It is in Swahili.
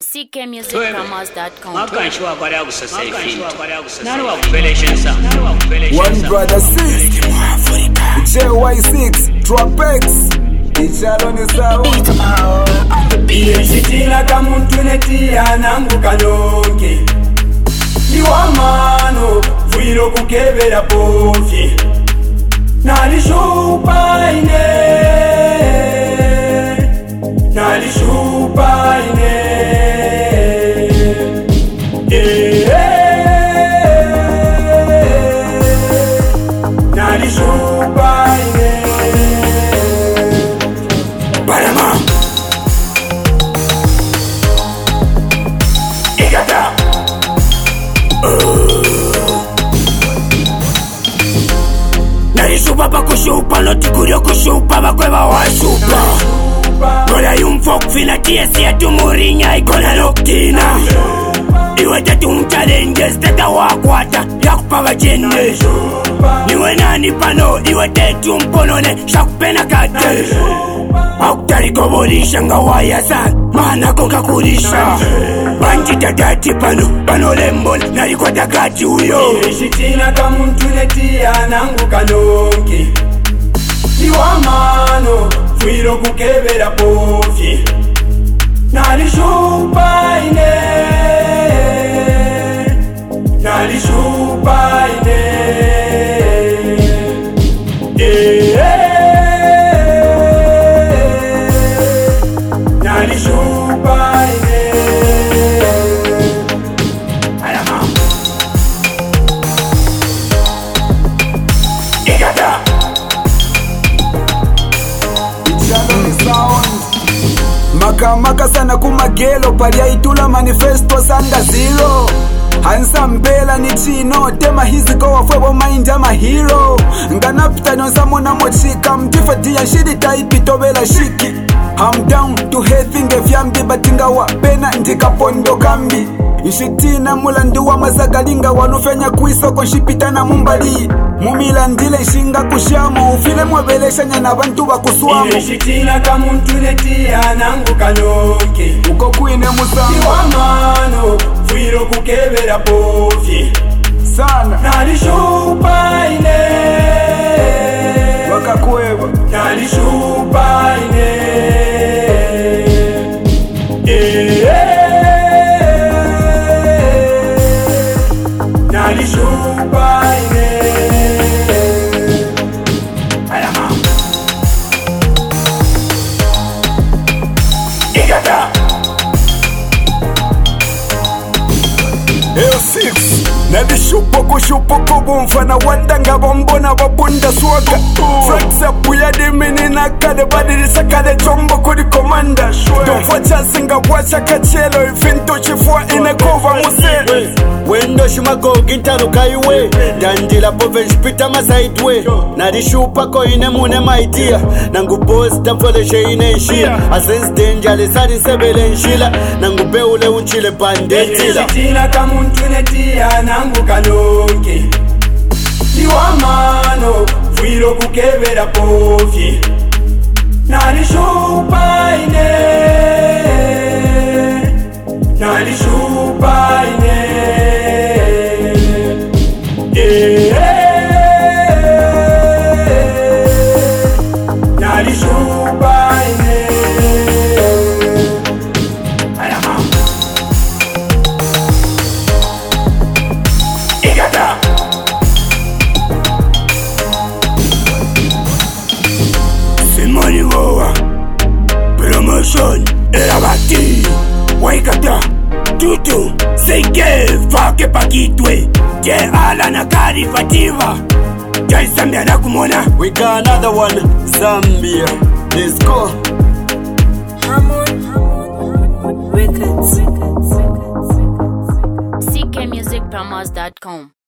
ckmusicpromos.com. One brother six, JY6, Tropex, Ichalo ni sawa. Ichitila kamuntu netia nangu kanonge Liwa mano, fuiro kukebera pofi Nalishupa ine Nalishupa ine Nalishupa ine Panama Igata Nalishupa pa kushupa Notikurio kushupa Bakweba washupa Gola yumfok fina tiesi ya tumurinya Ikona loktina Iwe tatu mchallenge Steta wakwata Yakupa wajene Niwe nani pano Iwe tetu mponone Shakupena kate Aukutari kobolisha ngawaya san Mana koka kurisha Banji tatati pano lembol Narikwa takati uyo Ishitina kamuntu netia nangu kanongi Liwa mano Fuiro kukebera pofi Nalishupa ine Nalishupa ine Nalishupa ine Alama Igata Ichalo ni sound. Maka sana kumagelo Paria itula manifesto sanda zero. Hansa mpela ni chino Tema hizi kowa fwebo mind ama hero. Nganapita nyonsa mona mochika Mtifa diya shidi taipi tobela shiki. I'm down to headinge vyambi batinga wa pena ndika pondo kambi. Inshitina mulandu wa mazagalinga wanufenya kuisoko nshipitana mumbali. Mumila ndile nshinga kushamo ufile mwabelesha nyana bantu bakuswamu. Inshitina kamuntu netia nangu kanonge Uko kuine musambo Iwa mano fuiro kukebera pofi sana Nalishupa ine wakakueva. Nalishupa ine Nalishupa ine Alama Igata L6 Nalishupo kushupo bumfana wandanga bambona babunda swaga. Franks up ya dimini na kade badirisa kade chombo kuri komanda. Donfwacha singa wacha kachelo ifinto chifua inekova musele. Wendo shimago gintaru kaiwe Dandila pove shpita ma sideway Nalishupa ko ine mune maidia Nangu boss tamfole she ine ishia Asense danger lesari sebele nshila Nangu beule unchile bandetila Ishitina kamuntu netia nangu kanonge Liwa mano fuiro kukebera pofi Nalishupa ine Nalishupa ine Nalishupa ine Alama Igata Simoni Wowa Promotion Erabati Waikata Tutu Seike Fake pakitwe Je ala na karifativa Jai Zambia na kumona We got another one Zambia Let's go Hammond Records. ckmusicpromos.com.